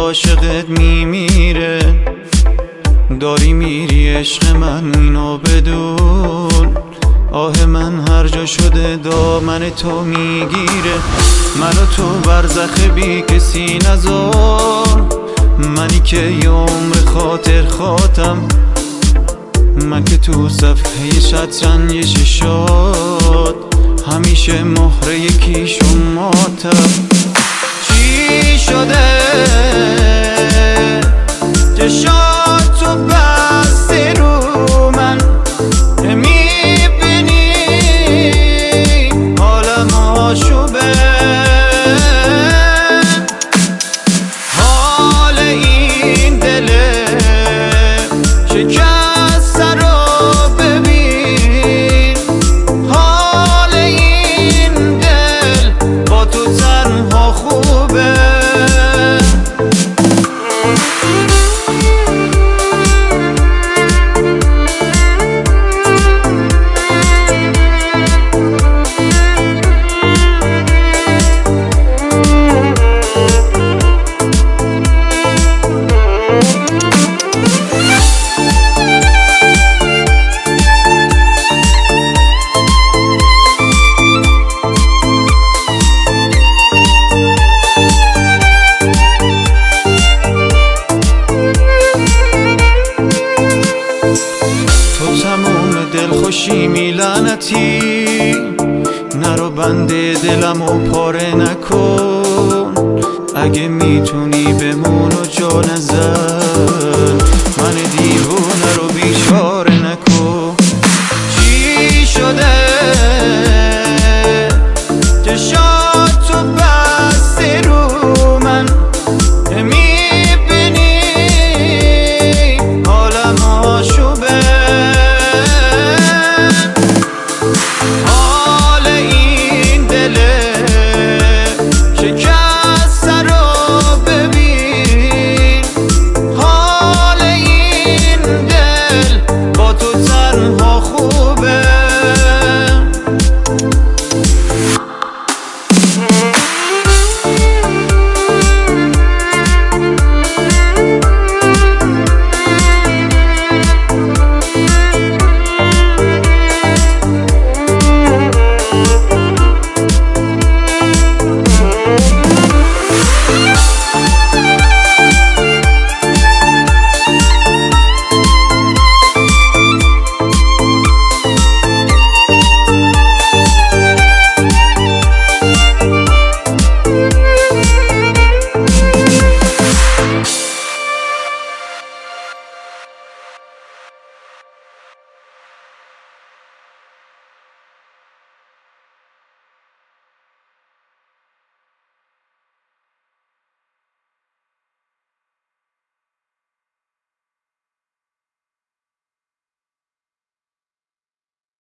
عاشقت میمیره. داری میری عشق من اینو بدون، آه من هر جا شده دامن تو میگیره. منو تو برزخ بی کسی نذار، منی که یه عمر خاطر خاطم، من که تو صفحه شطرنج شاد همیشه مهر یکیش و ماتم. چی شده چشاتو بسته رو من، میبینی حالم آشوبه، حال این دله شکسته رو ببین، حال این دل با تو تنها خوبه. دلخوشی میلعنتی نرو بند دلمو پاره نکن، اگه میتونی بمون و جا نزن.